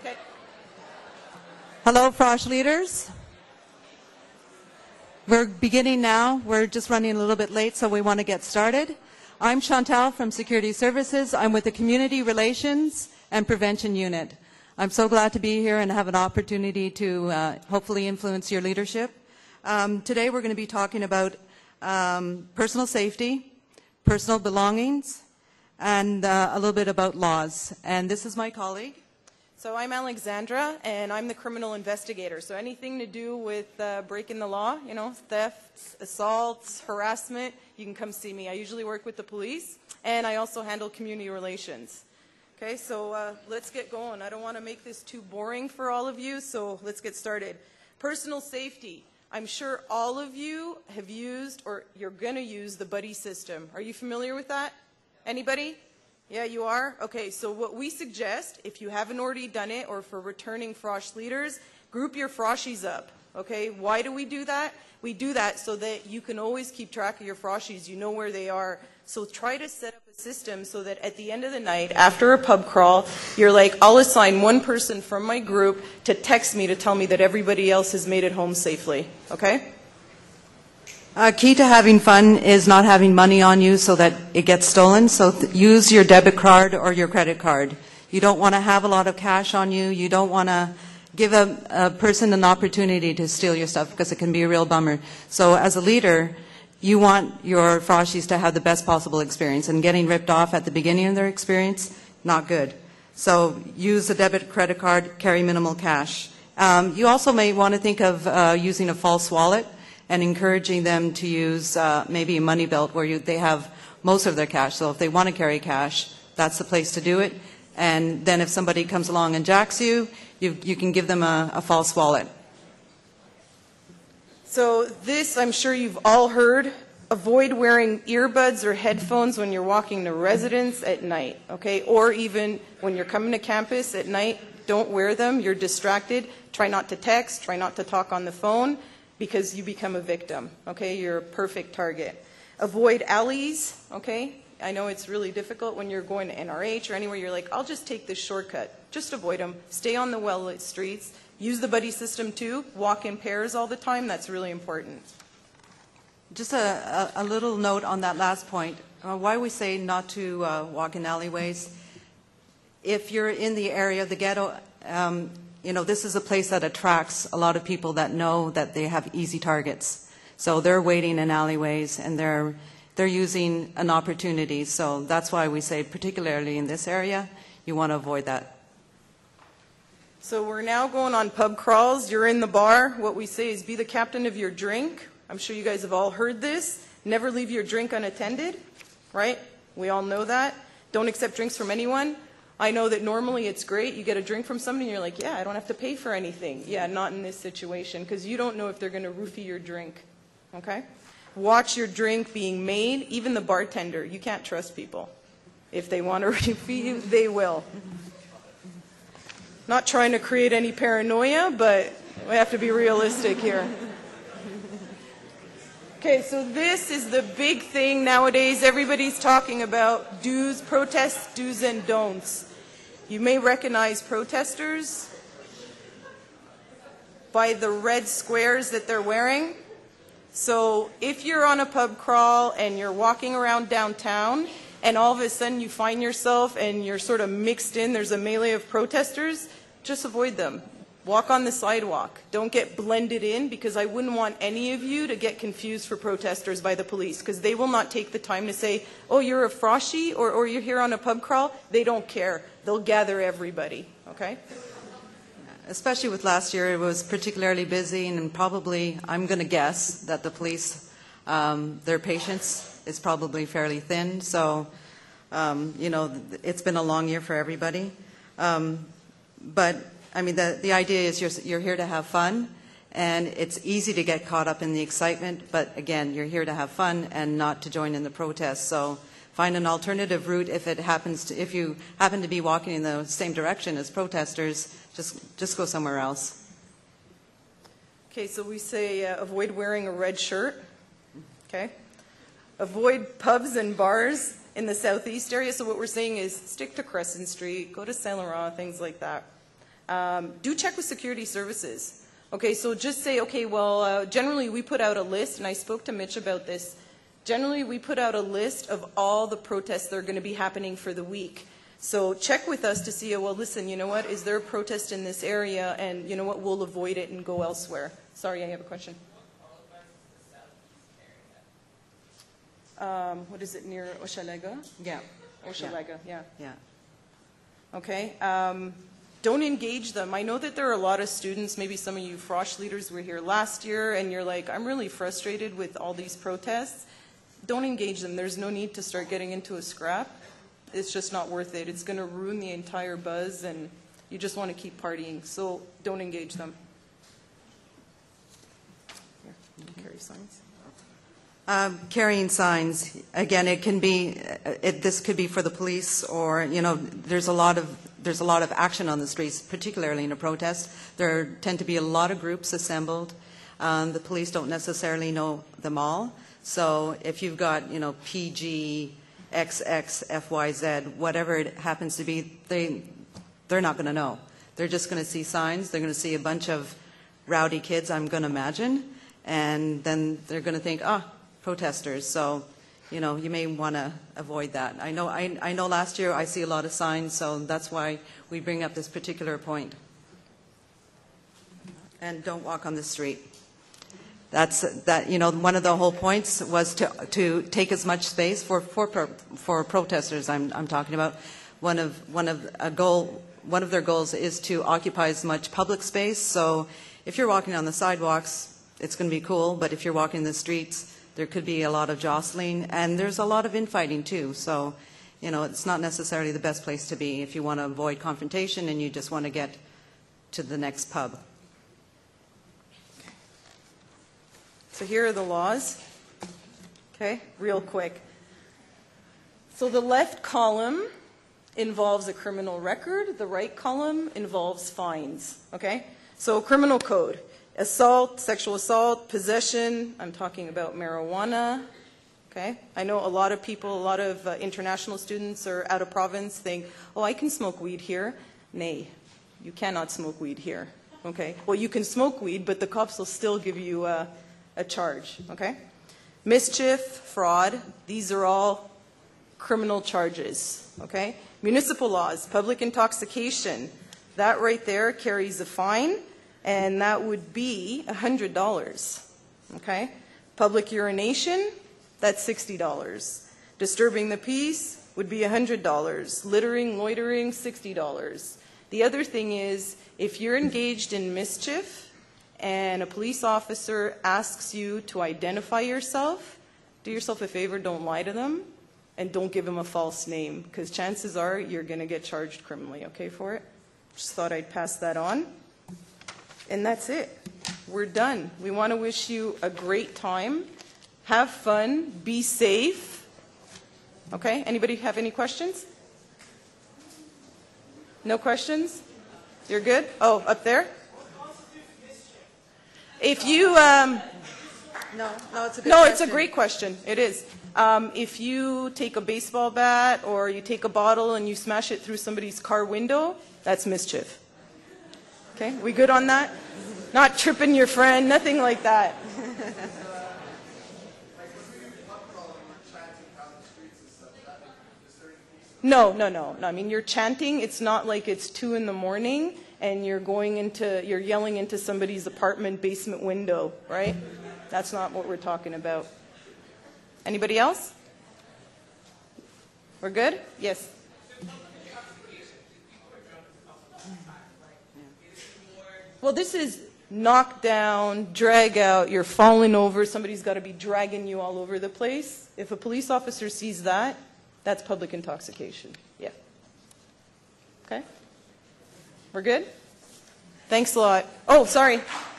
Okay. Hello, Frosh leaders. We're beginning now. We're just running a little bit late, so we want to get started. I'm Chantal from Security Services. I'm with the Community Relations and Prevention Unit. I'm so glad to be here and have an opportunity to hopefully influence your leadership. Today we're going to be talking about personal safety, personal belongings, and a little bit about laws. And this is my colleague. So I'm Alexandra, and I'm the criminal investigator. So anything to do with breaking the law, you know, thefts, assaults, harassment, you can come see me. I usually work with the police, and I also handle community relations. Okay, so let's get going. I don't want to make this too boring for all of you, so let's get started. Personal safety. I'm sure all of you have used or you're going to use the buddy system. Are you familiar with that? Anybody? Yeah, you are? Okay, so what we suggest, if you haven't already done it, or for returning Frosh leaders, group your Froshies up. Okay, why do we do that? We do that so that you can always keep track of your Froshies. You know where they are. So try to set up a system so that at the end of the night, after a pub crawl, you're like, I'll assign one person from my group to text me to tell me that everybody else has made it home safely. Okay? Key to having fun is not having money on you so that it gets stolen. So use your debit card or your credit card. You don't want to have a lot of cash on you. You don't want to give a person an opportunity to steal your stuff because it can be a real bummer. So as a leader, you want your Froshies to have the best possible experience. And getting ripped off at the beginning of their experience, not good. So use a debit credit card, carry minimal cash. You also may want to think of using a false wallet and encouraging them to use maybe a money belt where they have most of their cash. So if they want to carry cash, that's the place to do it. And then if somebody comes along and jacks you, you can give them a false wallet. So this, I'm sure you've all heard, avoid wearing earbuds or headphones when you're walking to residence at night, okay? Or even when you're coming to campus at night, don't wear them. You're distracted. Try not to text. Try not to talk on the phone, because you become a victim, okay? You're a perfect target. Avoid alleys, okay? I know it's really difficult when you're going to NRH or anywhere. You're like, I'll just take this shortcut. Just avoid them. Stay on the well-lit streets. Use the buddy system too. Walk in pairs all the time. That's really important. Just a little note on that last point. Why we say not to walk in alleyways. If you're in the area of the ghetto, you know, this is a place that attracts a lot of people that know that they have easy targets. So they're waiting in alleyways and they're using an opportunity. So that's why we say, particularly in this area, you want to avoid that. So we're now going on pub crawls. You're in the bar. What we say is be the captain of your drink. I'm sure you guys have all heard this. Never leave your drink unattended, right? We all know that. Don't accept drinks from anyone. I know that normally it's great. You get a drink from somebody and you're like, yeah, I don't have to pay for anything. Yeah, not in this situation, because you don't know if they're going to roofie your drink, okay? Watch your drink being made. Even the bartender, you can't trust people. If they want to roofie you, they will. Not trying to create any paranoia, but we have to be realistic here. Okay, so this is the big thing nowadays. Everybody's talking about do's, protests, do's and don'ts. You may recognize protesters by the red squares that they're wearing. So if you're on a pub crawl and you're walking around downtown and all of a sudden you find yourself and you're sort of mixed in, there's a melee of protesters, just avoid them. Walk on the sidewalk. Don't get blended in, because I wouldn't want any of you to get confused for protesters by the police, because they will not take the time to say, oh, you're a Froshy or you're here on a pub crawl. They don't care. They'll gather everybody, okay? Especially with last year, it was particularly busy, and probably, I'm going to guess, that the police, their patience is probably fairly thin. So, you know, it's been a long year for everybody. But I mean, the idea is you're here to have fun, and it's easy to get caught up in the excitement, but again, you're here to have fun and not to join in the protest. So find an alternative route if you happen to be walking in the same direction as protesters, just go somewhere else. Okay, so we say avoid wearing a red shirt, okay? Avoid pubs and bars in the southeast area. So what we're saying is stick to Crescent Street, go to Saint Laurent, things like that. Do check with security services. Okay, so just say, okay, well, generally we put out a list, and I spoke to Mitch about this. Generally, we put out a list of all the protests that are going to be happening for the week. So check with us to see, well, listen, you know what, is there a protest in this area? And you know what, we'll avoid it and go elsewhere. Sorry, I have a question. What is it, near Hochelaga? Yeah. Hochelaga, yeah. Yeah. Okay. Don't engage them. I know that there are a lot of students, maybe some of you Frosh leaders were here last year, and you're like, I'm really frustrated with all these protests. Don't engage them. There's no need to start getting into a scrap. It's just not worth it. It's going to ruin the entire buzz, and you just want to keep partying. So don't engage them. Here, you can carry signs. Carrying signs, again, it can be, this could be for the police, or, you know, there's a lot of action on the streets, particularly in a protest. There tend to be a lot of groups assembled. The police don't necessarily know them all. So if you've got, you know, PG, XX, FYZ, whatever it happens to be, they're not going to know. They're just going to see signs. They're going to see a bunch of rowdy kids, I'm going to imagine, and then they're going to think, protesters. So, you know, you may want to avoid that. I know last year I see a lot of signs, so that's why we bring up this particular point. And don't walk on the street. You know, one of the whole points was to take as much space for protesters. I'm talking about one of their goals is to occupy as much public space. So if you're walking on the sidewalks, it's going to be cool. But if you're walking the streets, there could be a lot of jostling, and there's a lot of infighting too. So, you know, it's not necessarily the best place to be if you want to avoid confrontation and you just want to get to the next pub. So here are the laws, okay, real quick. So the left column involves a criminal record. The right column involves fines, okay? So criminal code, assault, sexual assault, possession, I'm talking about marijuana, okay? I know a lot of people, a lot of international students or out of province think, oh, I can smoke weed here. Nay, you cannot smoke weed here, okay? Well, you can smoke weed, but the cops will still give you a charge, okay? Mischief, fraud, these are all criminal charges, okay? Municipal laws, public intoxication, that right there carries a fine, and that would be $100, okay? Public urination, that's $60. Disturbing the peace would be $100. Littering, loitering, $60. The other thing is, if you're engaged in mischief, and a police officer asks you to identify yourself, do yourself a favor, don't lie to them, and don't give them a false name, because chances are you're going to get charged criminally, okay, for it? Just thought I'd pass that on. And that's it. We're done. We want to wish you a great time. Have fun. Be safe. Okay? Anybody have any questions? No questions? You're good? Oh, up there? If you, No, it's a good no, it's a great question. It is. If you take a baseball bat or you take a bottle and you smash it through somebody's car window, that's mischief. Okay, we good on that? Not tripping your friend, nothing like that. No. I mean, you're chanting. It's not like it's 2 in the morning and you're yelling into somebody's apartment basement window, right? That's not what we're talking about. Anybody else? We're good? Yes. Well, this is knock down, drag out, you're falling over, somebody's got to be dragging you all over the place. If a police officer sees that, that's public intoxication. Yeah. Okay? We're good? Thanks a lot. Oh, sorry.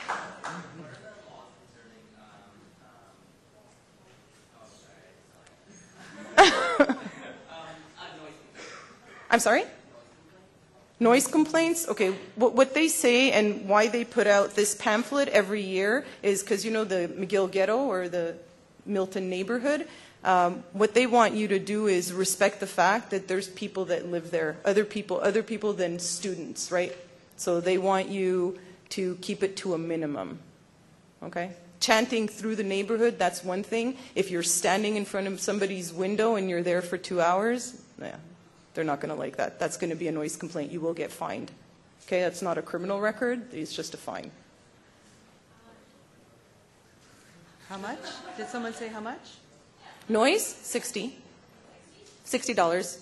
I'm sorry? Noise complaints? Okay, what they say and why they put out this pamphlet every year is because, you know, the McGill Ghetto or the Milton neighborhood, what they want you to do is respect the fact that there's people that live there, other people than students, right? So they want you to keep it to a minimum, okay? Chanting through the neighborhood, that's one thing. If you're standing in front of somebody's window and you're there for 2 hours, yeah, they're not going to like that. That's going to be a noise complaint. You will get fined. Okay, that's not a criminal record. It's just a fine. How much? Did someone say how much? Noise, $60. $60.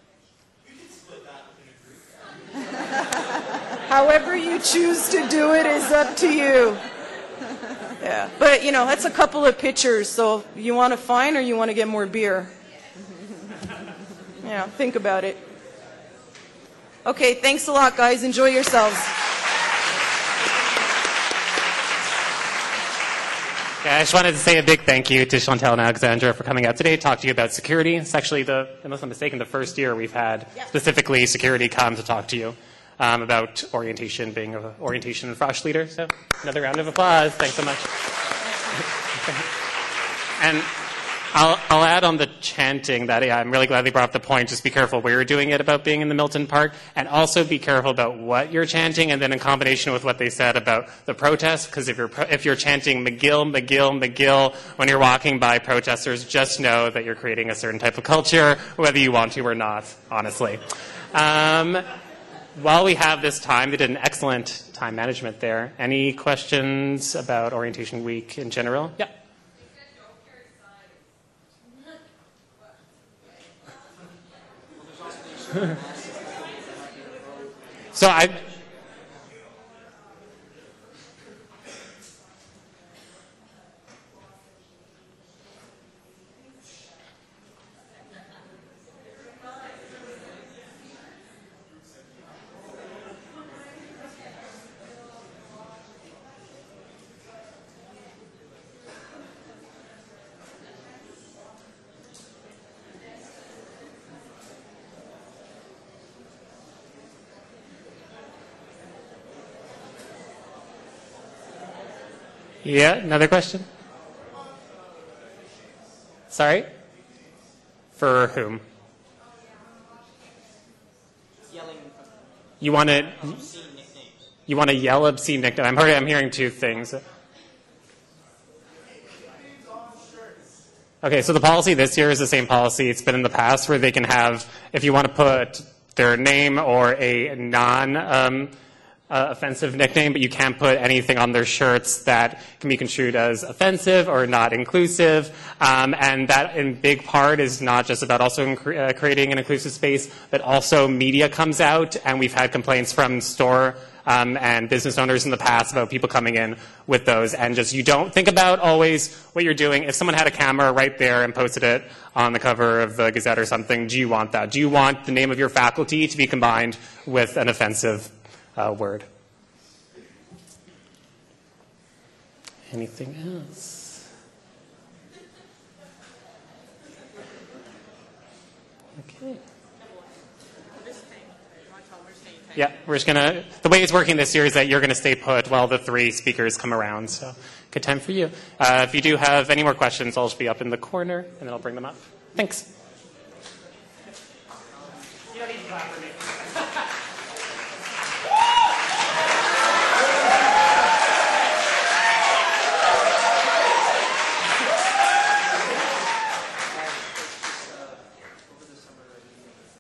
However you choose to do it is up to you. Yeah, but you know, that's a couple of pitchers, so you want a fine or you want to get more beer? Yeah, think about it. Okay, thanks a lot, guys. Enjoy yourselves. Yeah, I just wanted to say a big thank you to Chantal and Alexandra for coming out today to talk to you about security. It's actually, unless I'm mistaken, the first year we've had specifically security come to talk to you about orientation, being an orientation and FROSH leader. So another round of applause. Thanks so much. And I'll add on the chanting that I'm really glad they brought up the point. Just be careful where you're doing it about being in the Milton Park, and also be careful about what you're chanting, and then in combination with what they said about the protest, because if you're chanting McGill, McGill, McGill when you're walking by protesters, just know that you're creating a certain type of culture, whether you want to or not, honestly. While we have this time, they did an excellent time management there. Any questions about Orientation Week in general? Yeah. So yeah, another question? Sorry? For whom? You want to yell obscene nicknames? I'm hearing two things. Okay, so the policy this year is the same policy it's been in the past, where they can have, if you want to put their name or a offensive nickname, but you can't put anything on their shirts that can be construed as offensive or not inclusive. And that, in big part, is not just about also creating an inclusive space, but also media comes out, and we've had complaints from store and business owners in the past about people coming in with those. And just, you don't think about always what you're doing. If someone had a camera right there and posted it on the cover of the Gazette or something, do you want that? Do you want the name of your faculty to be combined with an offensive word? Anything else? Okay. Yeah, we're just gonna, the way it's working this year is that you're gonna stay put while the three speakers come around, so good time for you. If you do have any more questions, I'll just be up in the corner, and then I'll bring them up. Thanks. You don't need to clap for me.